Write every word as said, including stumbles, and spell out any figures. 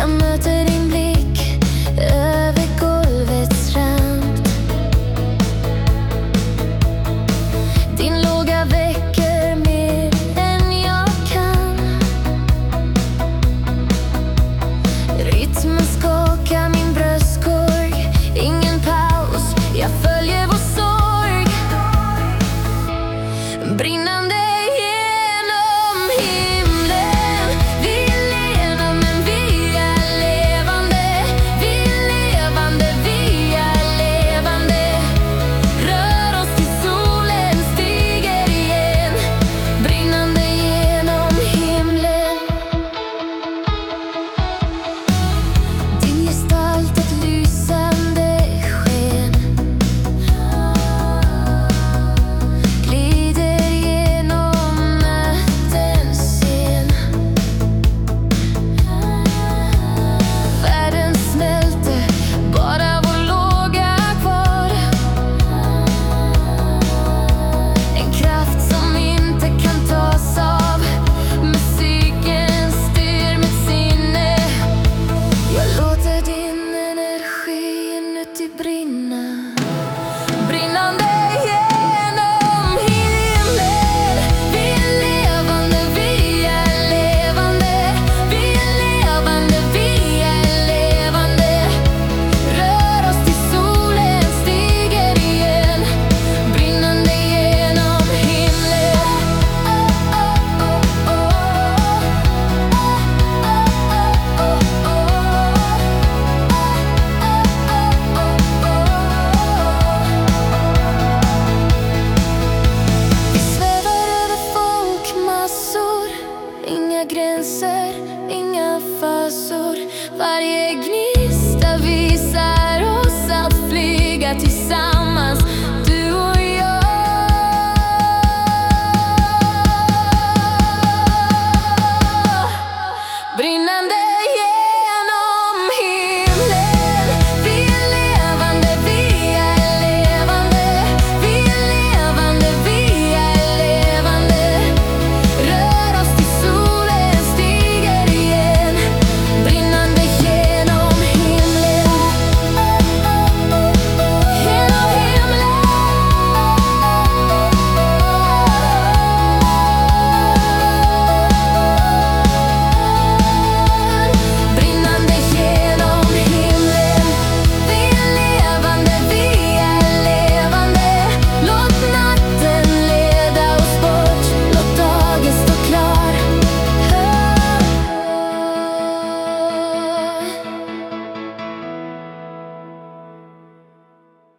Jag möter din blick över golvets rand. Din låga väcker mer än jag kan. Rytmen skakar min bröstkorg. Ingen paus, jag följer vår sorg. Brinnande genom himlen. Vi lever men vi är levande. Vi levande, vi är levande. Rör oss till solen stiger igen. Brinnande genom himlen. Din gestalt ett lysande sken glider genom nattens scen. Världen smälter, bara vår låga kvar. En kraft som inte kan tas av. Musiken styr mitt sinne. Jag låter din energi inuti brinna. Brinnande genom himlen. Vi är levande, vi är levande. Vi är levande, vi är levande. Rör oss till solen stiger igen. Brinnande genom himlen. Vi svävar över folkmassor. Inga gränser, inga fasor. Varje gni